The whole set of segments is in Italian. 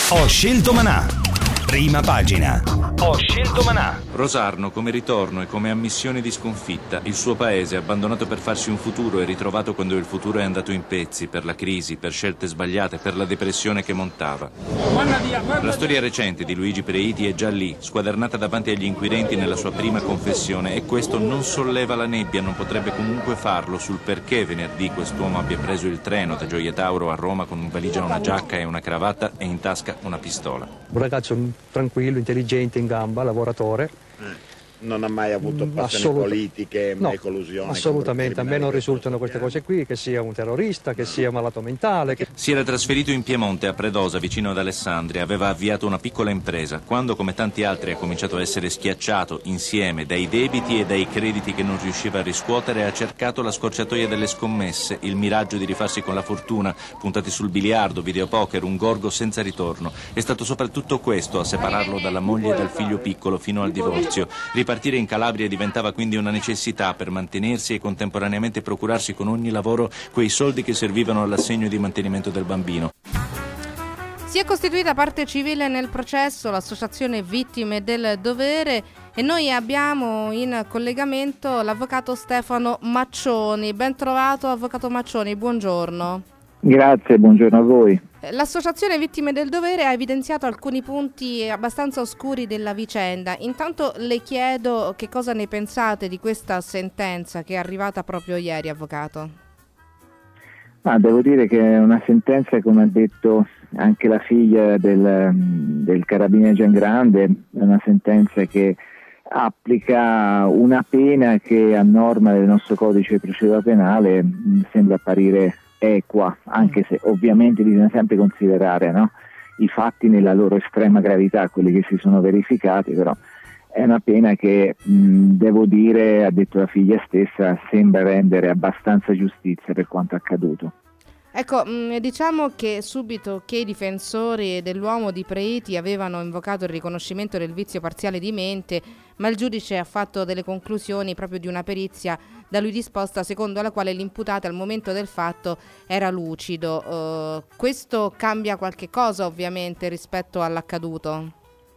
Ho scelto Manà. Prima pagina. Ho scelto Manà. Rosarno come ritorno e come ammissione di sconfitta, il suo paese abbandonato per farsi un futuro e ritrovato quando il futuro è andato in pezzi per la crisi, per scelte sbagliate, per la depressione che montava. La storia recente di Luigi Preiti è già lì, squadernata davanti agli inquirenti nella sua prima confessione, e questo non solleva la nebbia, non potrebbe comunque farlo sul perché venerdì quest'uomo abbia preso il treno da Gioia Tauro a Roma con in valigia una giacca e una cravatta e in tasca una pistola. Un ragazzo tranquillo, intelligente, in gamba, lavoratore. Non ha mai avuto passioni politiche, mai collusione? Assolutamente, a me non risultano queste cose qui, che sia un terrorista, che sia malato mentale. Si era trasferito in Piemonte, a Predosa, vicino ad Alessandria, aveva avviato una piccola impresa. Quando, come tanti altri, ha cominciato a essere schiacciato insieme dai debiti e dai crediti che non riusciva a riscuotere, ha cercato la scorciatoia delle scommesse, il miraggio di rifarsi con la fortuna, puntati sul biliardo, videopoker, un gorgo senza ritorno. È stato soprattutto questo a separarlo dalla moglie e dal figlio piccolo fino al divorzio. Ripartire in Calabria diventava quindi una necessità per mantenersi e contemporaneamente procurarsi con ogni lavoro quei soldi che servivano all'assegno di mantenimento del bambino. Si è costituita parte civile nel processo l'associazione Vittime del Dovere e noi abbiamo in collegamento l'avvocato Stefano Maccioni. Ben trovato, avvocato Maccioni, buongiorno. Grazie, buongiorno a voi. L'associazione Vittime del Dovere ha evidenziato alcuni punti abbastanza oscuri della vicenda. Intanto le chiedo che cosa ne pensate di questa sentenza che è arrivata proprio ieri, avvocato. Devo dire che è una sentenza, come ha detto anche la figlia del carabiniere Giangrande, è una sentenza che applica una pena che a norma del nostro codice di procedura penale sembra apparire equa, anche se ovviamente bisogna sempre considerare, no, i fatti nella loro estrema gravità, quelli che si sono verificati, però è una pena che, devo dire, ha detto la figlia stessa, sembra rendere abbastanza giustizia per quanto accaduto. Ecco, diciamo che subito che i difensori dell'uomo di Preiti avevano invocato il riconoscimento del vizio parziale di mente, ma il giudice ha fatto delle conclusioni proprio di una perizia da lui disposta, secondo la quale l'imputato al momento del fatto era lucido. Questo cambia qualche cosa ovviamente rispetto all'accaduto?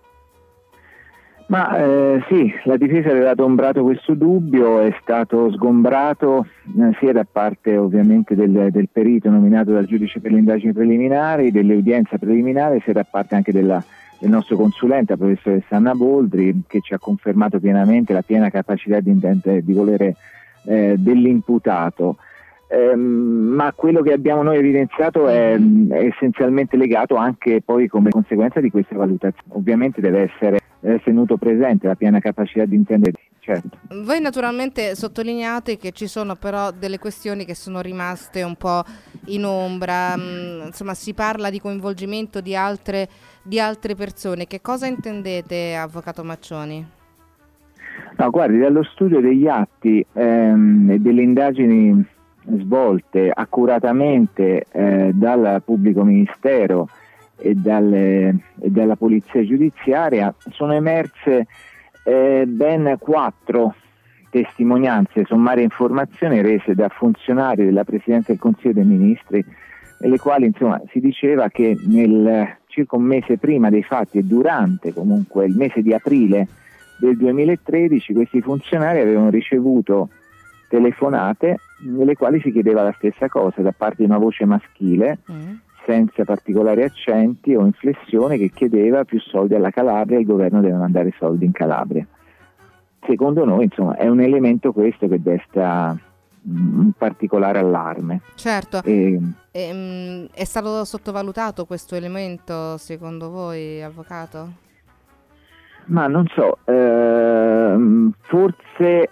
Sì, la difesa aveva adombrato questo dubbio, è stato sgombrato sia da parte ovviamente del perito nominato dal giudice per le indagini preliminari, dell'udienza preliminare, sia da parte anche del nostro consulente, la professoressa Anna Boldri, che ci ha confermato pienamente la piena capacità di volere dell'imputato. Ma quello che abbiamo noi evidenziato è essenzialmente legato anche poi come conseguenza di queste valutazioni. Ovviamente deve essere tenuto presente la piena capacità di intendere, certo. Voi naturalmente sottolineate che ci sono però delle questioni che sono rimaste un po' in ombra, insomma si parla di coinvolgimento di altre persone. Che cosa intendete, avvocato Maccioni? No, guardi, dallo studio degli atti e delle indagini svolte accuratamente dal pubblico ministero e dalla polizia giudiziaria sono emerse ben 4 testimonianze, sommarie informazioni rese da funzionari della Presidenza del Consiglio dei Ministri, nelle quali insomma si diceva che nel circa un mese prima dei fatti e durante comunque il mese di aprile del 2013 questi funzionari avevano ricevuto telefonate nelle quali si chiedeva la stessa cosa da parte di una voce maschile senza particolari accenti o inflessioni, che chiedeva più soldi alla Calabria, il governo deve mandare soldi in Calabria. Secondo noi insomma è un elemento questo che desta un particolare allarme. Certo. È stato sottovalutato questo elemento secondo voi, avvocato? Ma non so, forse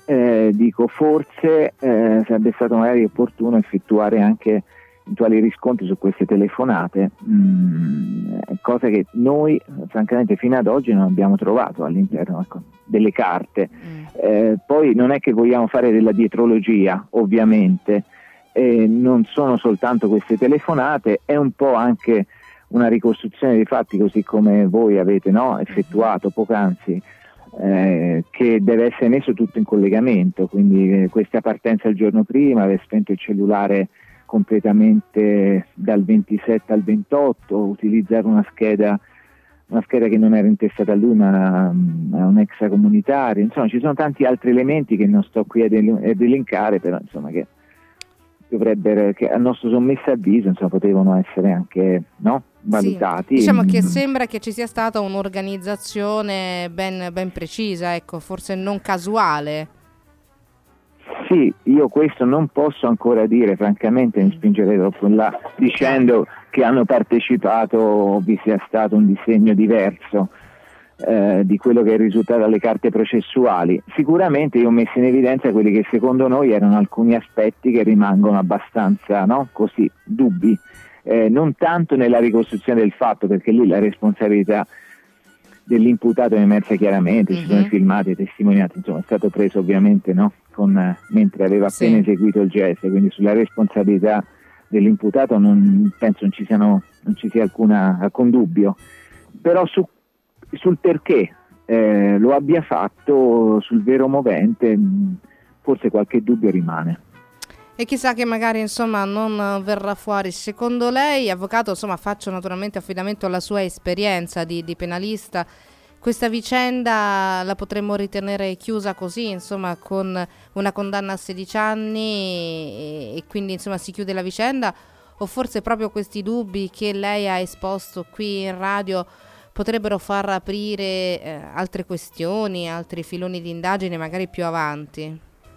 sarebbe stato magari opportuno effettuare anche eventuali riscontri su queste telefonate, cosa che noi francamente fino ad oggi non abbiamo trovato all'interno delle carte. Poi non è che vogliamo fare della dietrologia, ovviamente, non sono soltanto queste telefonate, è un po' anche una ricostruzione dei fatti, così come voi avete effettuato poc'anzi, che deve essere messo tutto in collegamento, quindi questa partenza il giorno prima, aver spento il cellulare completamente dal 27 al 28, utilizzare una scheda una scheda che non era intestata a lui ma a un extracomunitario. Insomma, ci sono tanti altri elementi che non sto qui a elencare, però insomma che dovrebbero, che a nostro sommesso avviso, insomma, potevano essere anche, no, valutati. Sì. Diciamo che sembra che ci sia stata un'organizzazione ben precisa, ecco, forse non casuale. Sì, io questo non posso ancora dire, francamente mi spingerei troppo in là dicendo che hanno partecipato o vi sia stato un disegno diverso di quello che è risultato dalle carte processuali. Sicuramente io ho messo in evidenza quelli che secondo noi erano alcuni aspetti che rimangono abbastanza, no, così, dubbi, non tanto nella ricostruzione del fatto, perché lì la responsabilità dell'imputato è emersa chiaramente, ci sono i filmati e testimonianze, insomma è stato preso ovviamente, no, mentre aveva appena eseguito il gesto, quindi sulla responsabilità dell'imputato penso non ci sia alcun dubbio, però sul perché lo abbia fatto, sul vero movente, forse qualche dubbio rimane. E chissà che magari, insomma, non verrà fuori. Secondo lei, avvocato, insomma, faccio naturalmente affidamento alla sua esperienza di penalista, questa vicenda la potremmo ritenere chiusa così, insomma, con una condanna a 16 anni e quindi, insomma, si chiude la vicenda, o forse proprio questi dubbi che lei ha esposto qui in radio potrebbero far aprire altre questioni, altri filoni di indagine magari più avanti?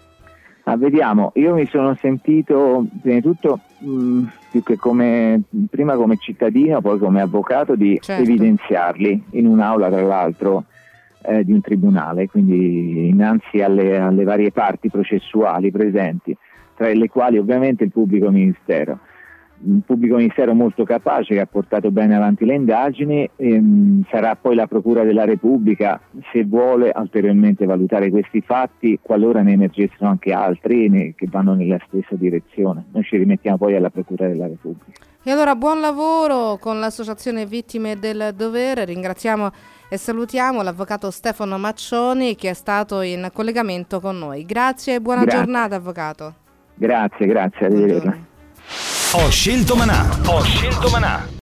Vediamo, io mi sono sentito prima di tutto più che prima come cittadino, poi come avvocato, di evidenziarli in un'aula, tra l'altro di un tribunale, quindi innanzi alle varie parti processuali presenti, tra le quali ovviamente il pubblico ministero. Un pubblico ministero molto capace, che ha portato bene avanti le indagini, sarà poi la Procura della Repubblica, se vuole ulteriormente valutare questi fatti, qualora ne emergessero anche altri che vanno nella stessa direzione. Noi ci rimettiamo poi alla Procura della Repubblica. E allora buon lavoro con l'Associazione Vittime del Dovere. Ringraziamo e salutiamo l'avvocato Stefano Maccioni, che è stato in collegamento con noi. Grazie e buona giornata, avvocato. Grazie, arrivederla. Ho scelto Manà.